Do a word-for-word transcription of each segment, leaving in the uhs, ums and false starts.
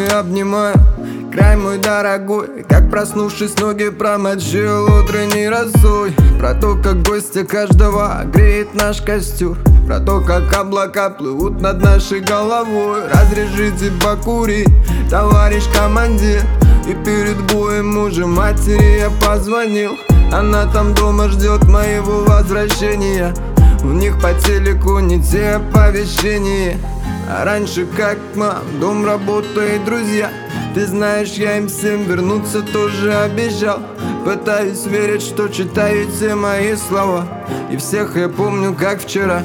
и обнимаю. Край мой дорогой, как проснувшись, ноги промочил утренней росой. Про то, как гостя каждого греет наш костер, про то, как облака плывут над нашей головой. Разрешите покурить, товарищ командир. И перед боем уже матери я позвонил. Она там дома ждет моего возвращения. У них по телеку не те оповещения. А раньше как мам, дом, работа и друзья. Ты знаешь, я им всем вернуться тоже обещал. Пытаюсь верить, что читаю все мои слова, и всех я помню как вчера.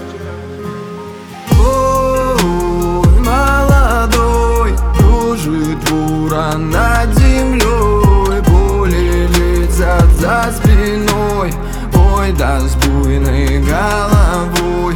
Ой, молодой, кружит буран над землей, пули летят за спиной, ой, да с буйной головой.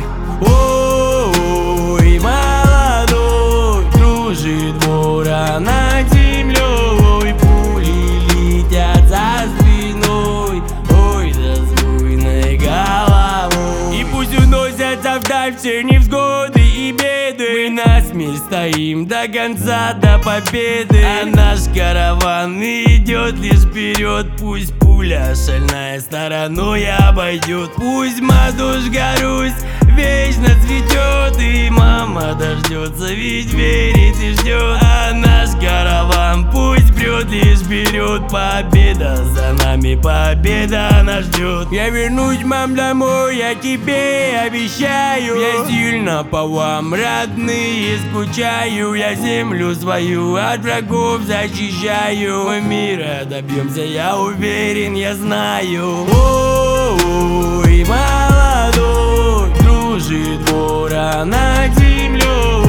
Ой, молодой, кружит буран над землей, пули летят за спиной, ой, да с буйной головой. И пусть уносятся вдаль все невзгоды и беды, мы насмерть стоим до конца, до победы. А наш караван идет лишь вперед. Пусть пуля шальная стороной обойдет, пусть матушка Русь вечно цветет, и мама дождется, ведь верит и ждет. А наш караван пусть прет лишь вперед. Победа за нами, победа нас ждет. Я вернусь, мам, домой, я тебе обещаю. Я сильно по вам, родные, скучаю. Я землю свою от врагов защищаю. Мы мира добьемся, я уверен, я знаю. Ой, молодой, кружит буран над землей,